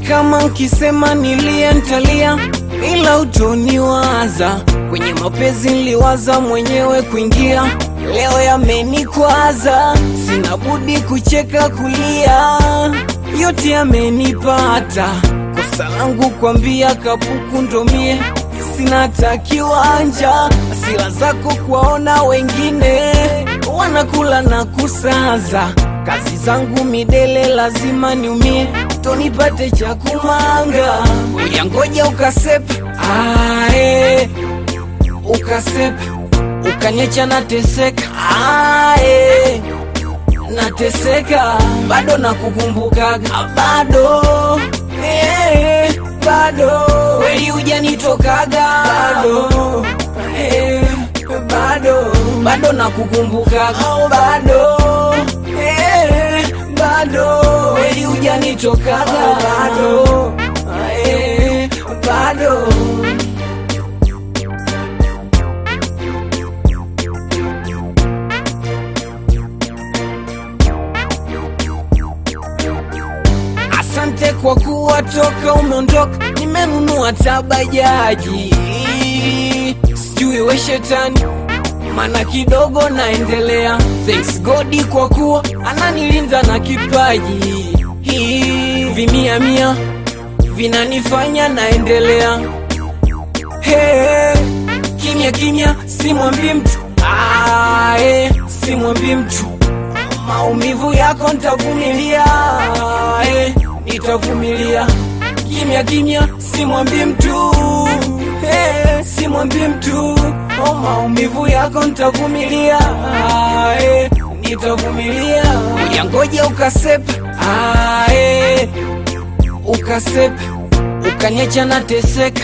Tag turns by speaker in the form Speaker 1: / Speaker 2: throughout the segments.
Speaker 1: kama nkisema nilie ntalia, ila utoniwaza. Kwenye mapenzi niliwaza mwenyewe kuingia, leo yamenikwaza. Sina budi kucheka kulia, yote yamenipata. Kosa langu kwambia kapuku ndomie, sina hata kiwanja. Hasira zako kuwaona wengine wanakula na kusaza. Kazi zangu midele lazima niumie, tonipate cha kumanga. Ngoja ukasepe, ae ukasepe, ukaniacha nateseka, ae nateseka. Bado nakukumbukaga, bado bado kweli hujanitokaga, bado bado nakukumbukaga, bado bado kweli hujanitokaga, bado bado. Asante kwa kuwa toka umeondoka, nimenunua tabajaji. Sijui we shetani, mana kidogo naendelea. Thanks God kwa kuwa ananilinda na kipaji. Vimia mia vinanifanya naendelea. Kimya kimya simwambi mtu, simwambi mtu. Maumivu yako nitavumilia, nitavumilia. Kimya kimya simwambi mtu, simwambi mtu. Maumivu yako nitavumilia, nitavumilia. Ngoja ukasepe, ukasepe, ukaniacha nateseka,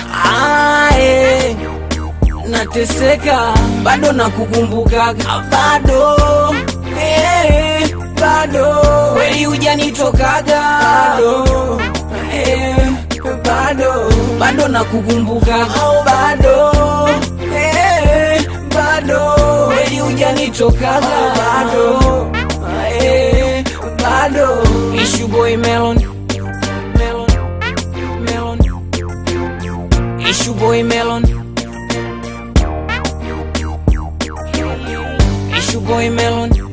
Speaker 1: nateseka. Bado nakukumbukaga, bado bado kweli hujanitokaga, bado bado nakukumbukaga, bado bado kweli hujanitokaga, bado bado. Issue boy Melon, Melon, Melon. Issue boy Melon, Issue boy Melon.